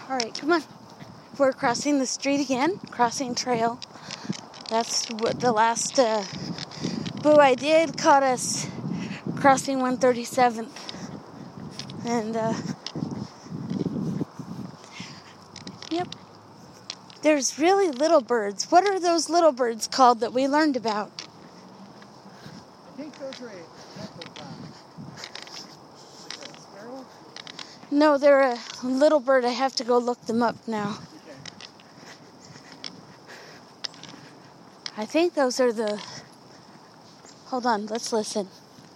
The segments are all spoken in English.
Alright, come on. We're crossing the street again, crossing trail. That's what the last boo I did caught us crossing 137th. And, yep. There's really little birds. What are those little birds called that we learned about? I think those are sparrow? No, they're a little bird. I have to go look them up now. Okay. I think those are the... Hold on, let's listen.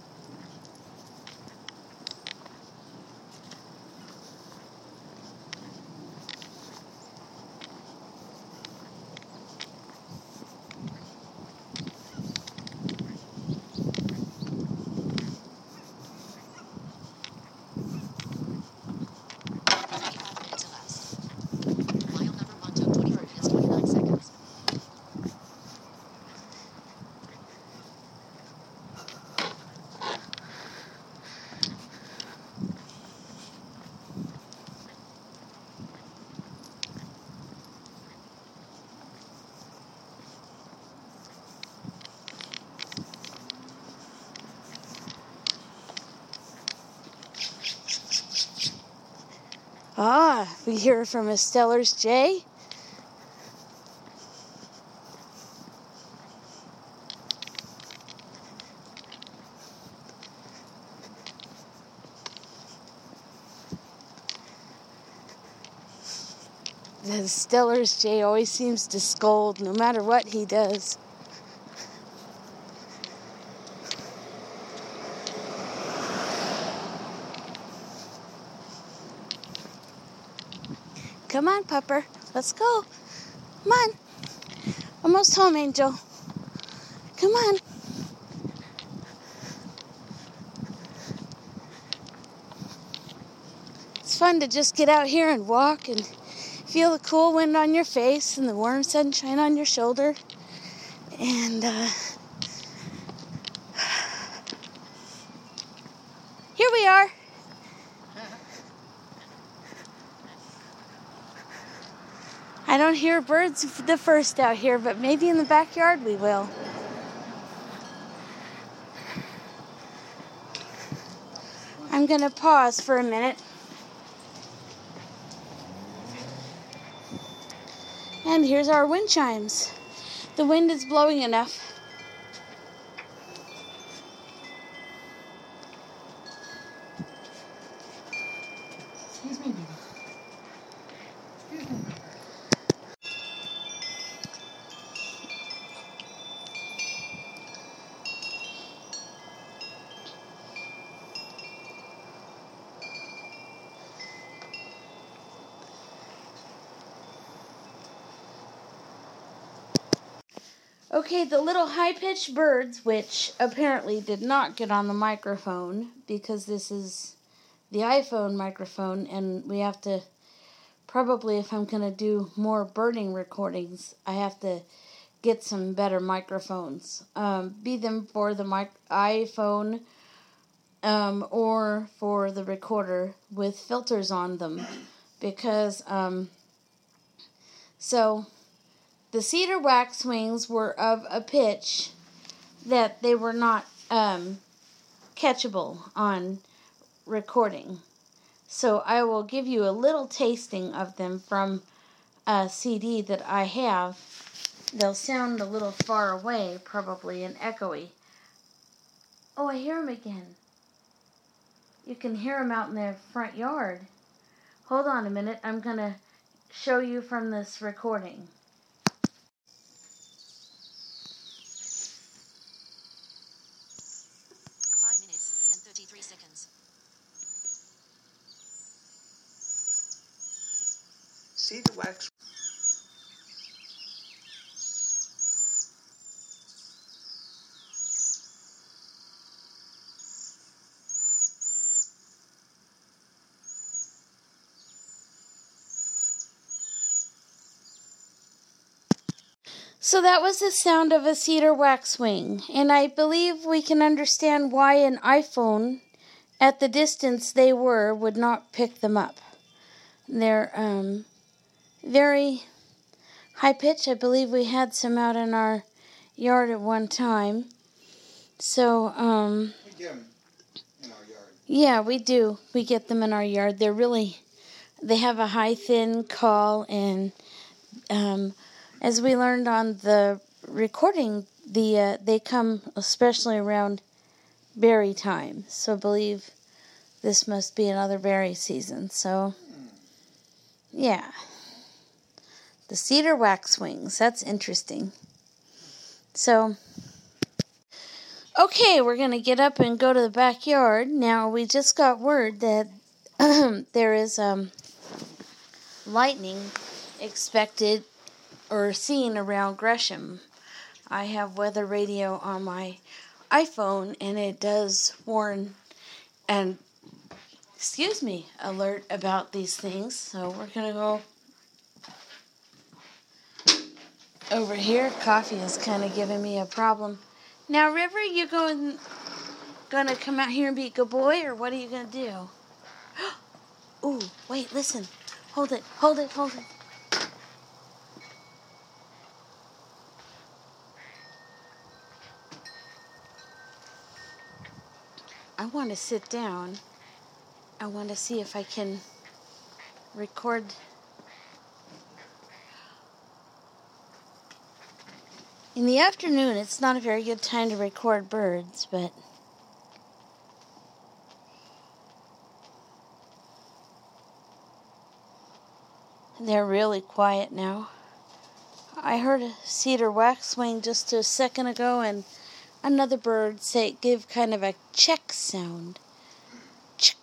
Ah, we hear from a Steller's jay. The Steller's jay always seems to scold no matter what he does. Come on, Pupper. Let's go. Come on. Almost home, Angel. Come on. It's fun to just get out here and walk and feel the cool wind on your face and the warm sunshine on your shoulder. And here we are. I don't hear birds the first out here, but maybe in the backyard we will. I'm going to pause for a minute. And here's our wind chimes. The wind is blowing enough. Excuse me, baby. Excuse me. Okay, the little high-pitched birds, which apparently did not get on the microphone because this is the iPhone microphone, and we have to, probably if I'm going to do more birding recordings, I have to get some better microphones. Be them for the iPhone or for the recorder with filters on them. Because, so... The cedar waxwings were of a pitch that they were not catchable on recording. So I will give you a little tasting of them from a CD that I have. They'll sound a little far away, probably, and echoey. Oh, I hear them again. You can hear them out in their front yard. Hold on a minute. I'm going to show you from this recording. 33 seconds. Cedar wax. So that was the sound of a cedar waxwing, and I believe we can understand why an iPhone, at the distance they were, would not pick them up. They're very high pitch. I believe we had some out in our yard at one time. So, We get them in our yard. yeah, we do. We get them in our yard. They have a high, thin call, and as we learned on the recording, they come especially around berry time. So I believe this must be another berry season. So, yeah. The cedar waxwings. That's interesting. So, okay, we're going to get up and go to the backyard. Now, we just got word that there is lightning expected or seen around Gresham. I have weather radio on my iPhone, and it does warn and, alert about these things. So we're going to go over here. Coffee is kind of giving me a problem. Now, River, you going to come out here and be a good boy, or what are you going to do? Ooh, wait, listen. Hold it. I want to sit down. I want to see if I can record. In the afternoon, it's not a very good time to record birds, but they're really quiet now. I heard a cedar waxwing just a second ago, and another bird give kind of a check sound. Chick.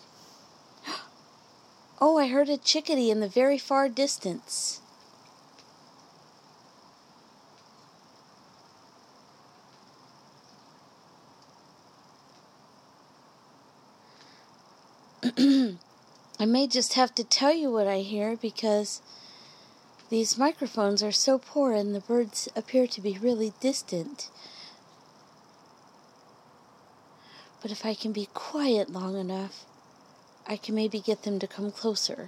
Oh, I heard a chickadee in the very far distance. I may just have to tell you what I hear because these microphones are so poor and the birds appear to be really distant. But if I can be quiet long enough, I can maybe get them to come closer.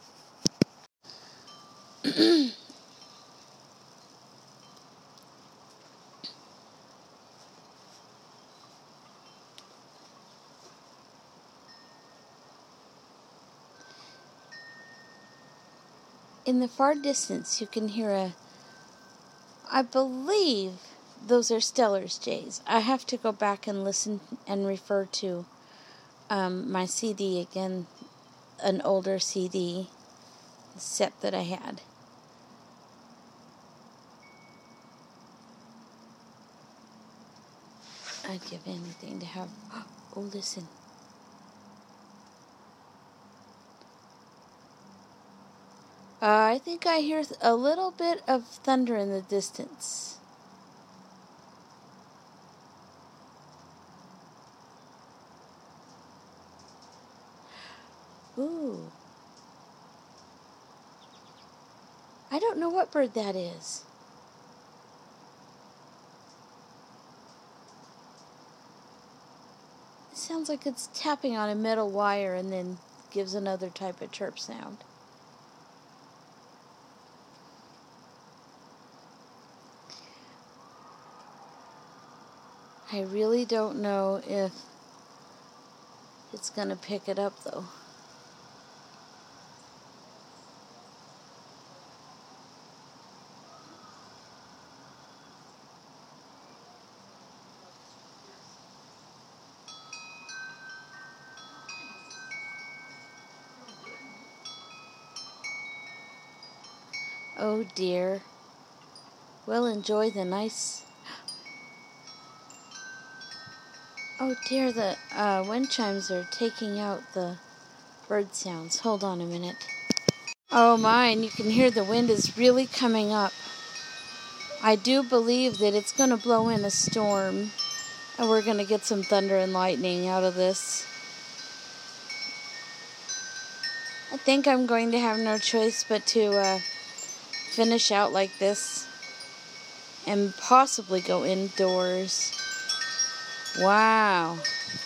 In the far distance, you can hear I believe those are Steller's jays. I have to go back and listen and refer to my CD again, an older CD set that I had. I'd give anything to have. Oh, listen. I think I hear a little bit of thunder in the distance. Ooh. I don't know what bird that is. It sounds like it's tapping on a metal wire and then gives another type of chirp sound. I really don't know if it's going to pick it up, though. Oh dear. We'll enjoy the nice... Oh dear, the wind chimes are taking out the bird sounds. Hold on a minute. Oh my, and you can hear the wind is really coming up. I do believe that it's going to blow in a storm, and we're going to get some thunder and lightning out of this. I think I'm going to have no choice but to finish out like this and possibly go indoors. Wow.